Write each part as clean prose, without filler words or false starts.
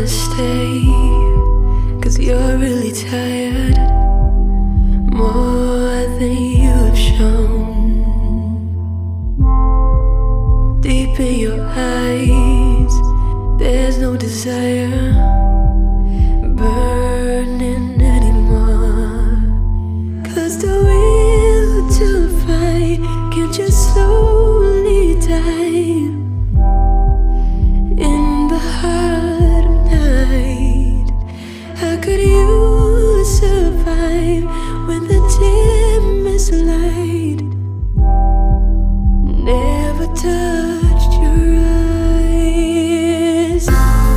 wanna stay, 'cause you're really tired, more than you have shown. Deep in your eyes, there's no desire burning anymore. 'Cause the will to fight can just slowly die in the heart of night. How could you survive when the dimmest light never touched your eyes?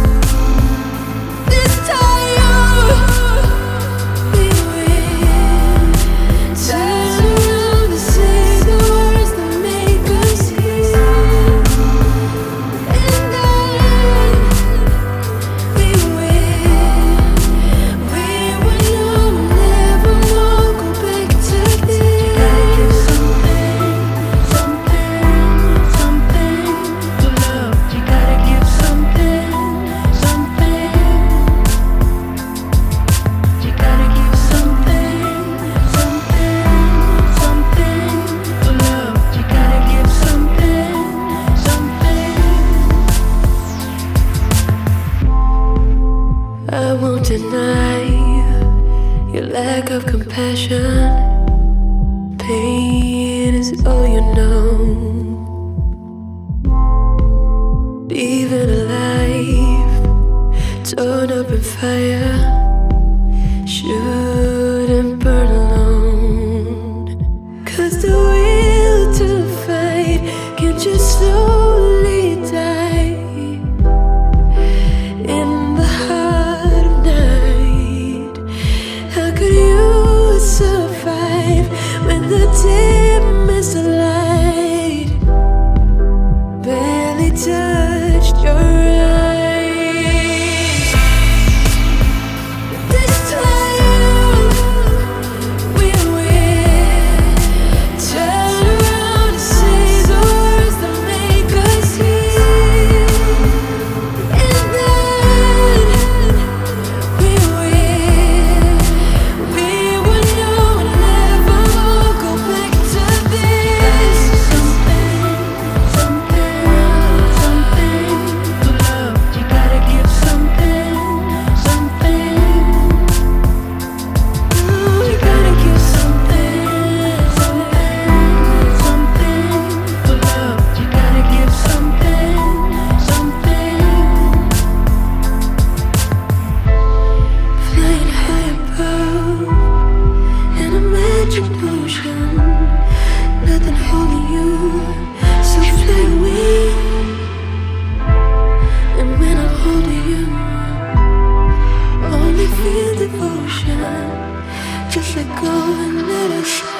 This time we win. Turn around and say the words that make us heal. And then we win. We will know, never more go back to this. Something to love. You gotta give something. You gotta give something to love. You gotta give something. I won't deny your lack of compassion. Pain is all you know. Even alive, torn up in fire, shouldn't burn alone. 'Cause the will to fight can just slowly die in the heart of night. How could you survive when the dimmest light barely touched your eyes? This time we win. Turn around and say the words that make us heal. And then we win. We will know, never more go back to this. Something to love. You gotta give something. You gotta give something to love. You gotta give something. Flying high above in a magic ocean, nothing holding you, so fly away. And when I'm holding you, only feel devotion. Just let go and let us